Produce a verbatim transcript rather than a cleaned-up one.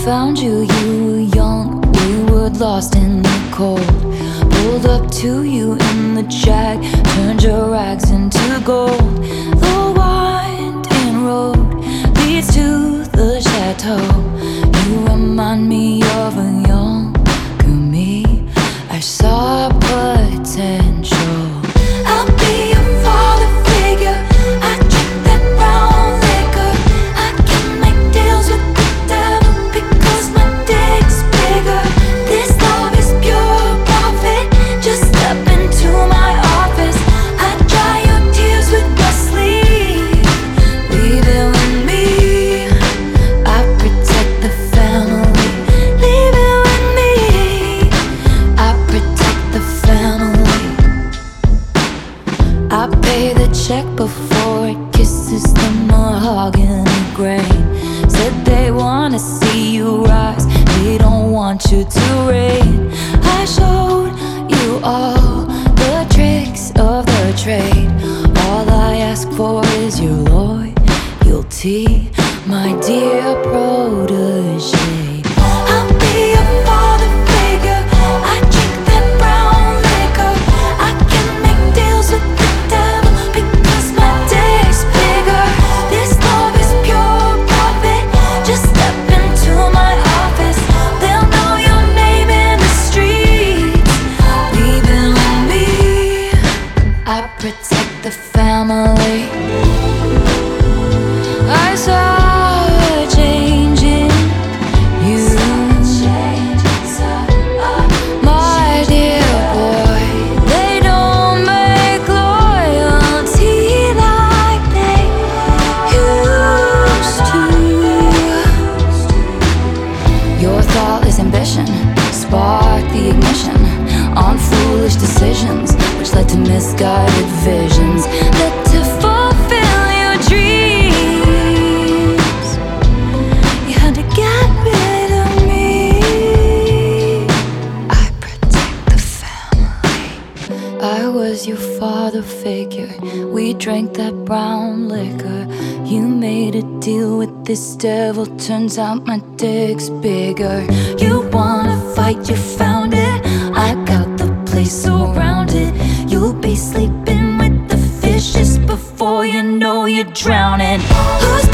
found you, you were young, wayward, lost in the cold. Pulled up to you in the jag, turned your rags into gold. The winding road leads to the chateau. You remind me of a younger me. I saw potential. I'll be your father figure. I drink that brown liquor. I can make deals with the devil because my dick's bigger. This love is pure profit. Just step into my office. I dry your tears with my sleeve. Leave it with me. I protect the family. Leave it with me. I protect the family. I pay the check before it kisses the mahogany grain. Said they wanna see you rise, they don't want you to reign. I showed you all the tricks of the trade. All I ask for is your loyalty, my dear protege. I'll be your father figure. I drink that brown liquor. I can make deals with the devil because my dick's bigger. This love is pure profit. Just step into my office. They'll know your name in the streets. Leave it with me. I protect the family. I saw a change in you, my dear boy. They don't make loyalty like they used to. Your thoughtless ambition sparked the ignition on foolish decisions, which led to misguided visions, led to fulfill your dreams. You had to get rid of me. I protect the family. I was your father figure. We drank that brown liquor. You made a deal with this devil. Turns out my dick's bigger. You wanna fight, you found it. I got the place surrounded. You'll be sleeping with the fishes before you know you're drowning. Who's